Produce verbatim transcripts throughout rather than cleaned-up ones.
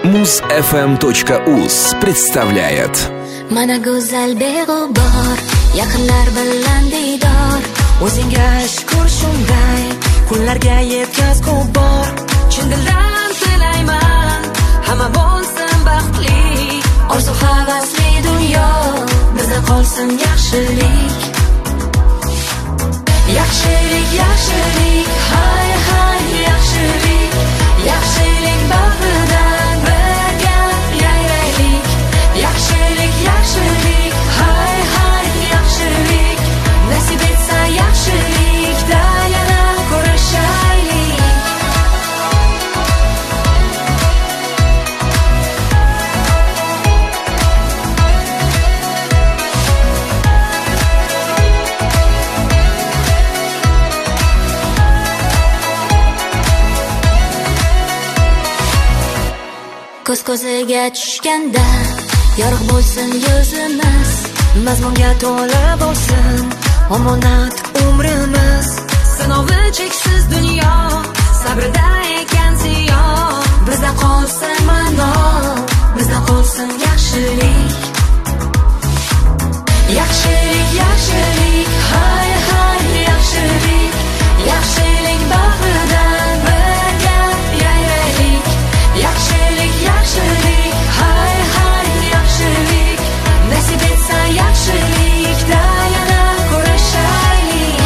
муз эф эм точка уз представляет Mana go'zal beg'ubor, yaqinlar bilan diydor, o'zingga shukur shunday, kunlarga yetkazgu bor. Chin dildan tilayman, hamma bo'lsin baxtli, orzu havasli dunyo, bizda qolsin yaxshilik. Yaxshilik, yaxshilik, hay hay yaxshilik, yaxshilik bag'ridan birga yayraylik. Yaxshilik, yaxshilik, hay hay yaxshilik, nasib etsa yaxshilikda yana ko'rishaylik. Ko'z ko'ziga tushganda yorug' bo'lsin yuzimiz, mazmunga to'la bo'lsin omonat umrimiz. Sinovi cheksiz dunyo, sabrida ekan ziyon, bizda qolsin ma'no, bizda qolsin yaxshilik. Yaxshilik, yaxshilik, hay hay yaxshilik, yaxshilik bag'ridan birga yayraylik. Yaxshilik, yaxshilik, hay hay yaxshilik, nasib etsa yaxshilikda yana ko'rishaylik.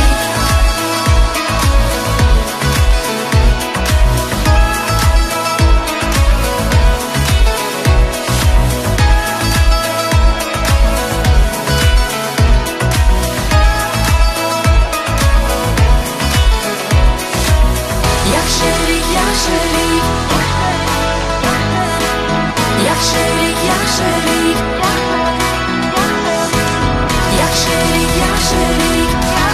Yaxshilik, yaxshilik, yaxshilik, yaxshilik, yaxshilik, yaxshilik,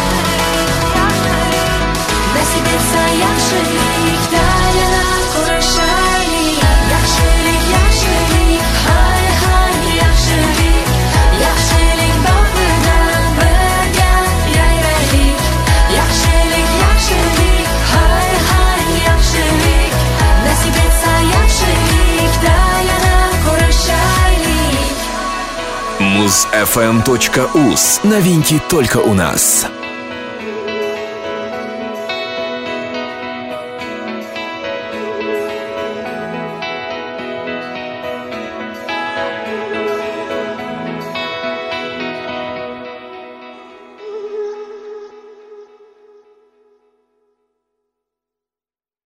nasib etsa yaxshilikda yana ko'rishaylik. Yaxshilik, yaxshilik, hay hay yaxshilik, yaxshilik bag'ridan birga yayraylik. Yaxshilik, yaxshilik, hay hay yaxshilik, nasib etsa yaxshilikda yana ko'rishaylik. муз эф эм точка уз. Новинки только у нас.